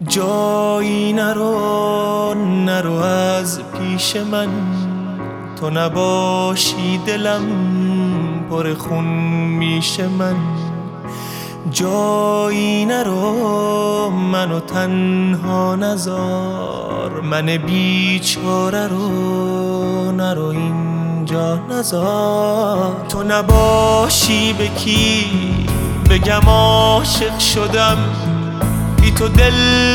جایی نرو از پیش من، تو نباشی دلم پر خون میشه من. جایی نرو منو تنها نذار، من بیچاره رو نرو اینجا نذار. تو نباشی به کی بگم عاشق شدم، بی تو دل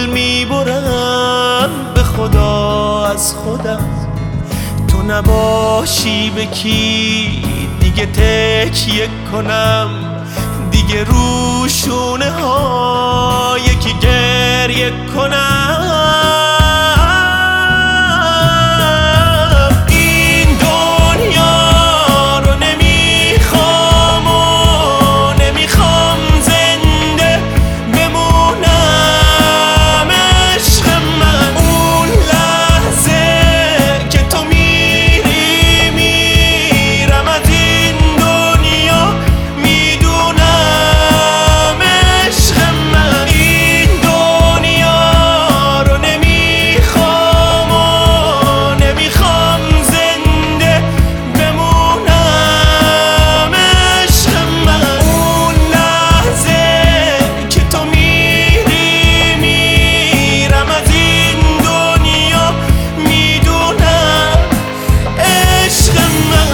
میبرم به خدا از خودم. تو نباشی به کی دیگه تکیه کنم، دیگه رو شونه ها یکی گریه کنم. این دنیا رو نمیخوام و نمیخوام زنده بمونم عشق من. اون لحظه که تو میری میرم از این دنیا، میدونم عشق من. این دنیا رو نمیخوام و نمیخوام زنده بمونم عشق من. اون لحظه که تو میری میرم از این دنیا، میدونم عشق من.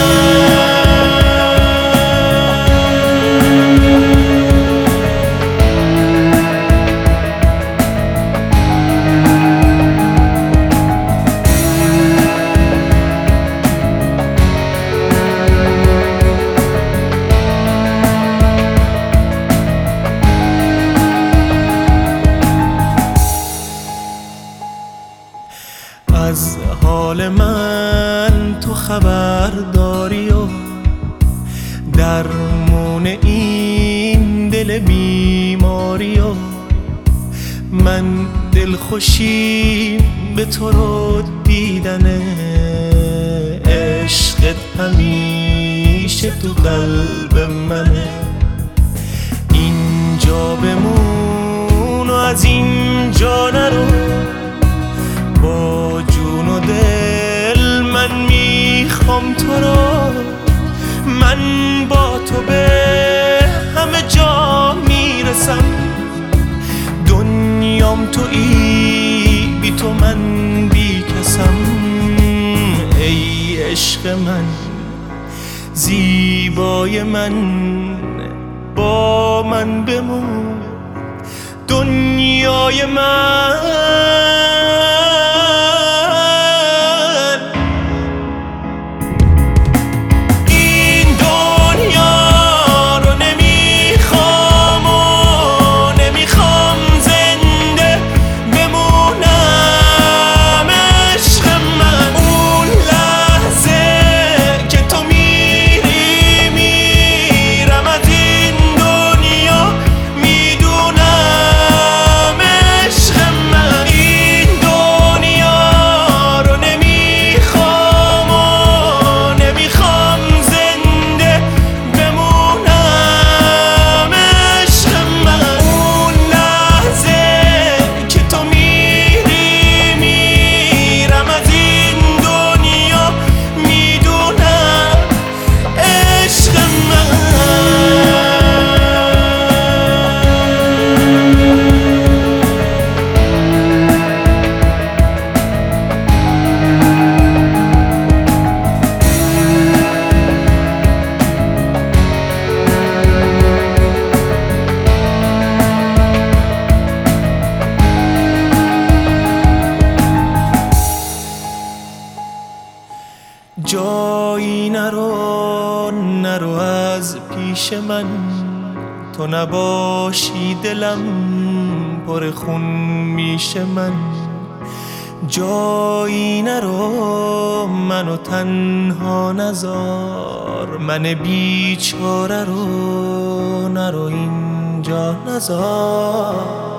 از حال من تو خبر داری و درمون این دل بیماری، و من دلخوشی به تو رو دیدنه. عشقت همیشه تو قلب منه. اینجا بمون و از اینجا نرو، با جون و دل من میخوام تو رو. من با تو به همه جا میرسم، دنیام تویی بی تو من بی کسم. ای عشق من زیبای من، با من بمون دنیای من. جایی نرو از پیش من، تو نباشی دلم پر خون میشه من. جایی نرو منو تنها نذار، من بیچاره رو نرو اینجا نذار.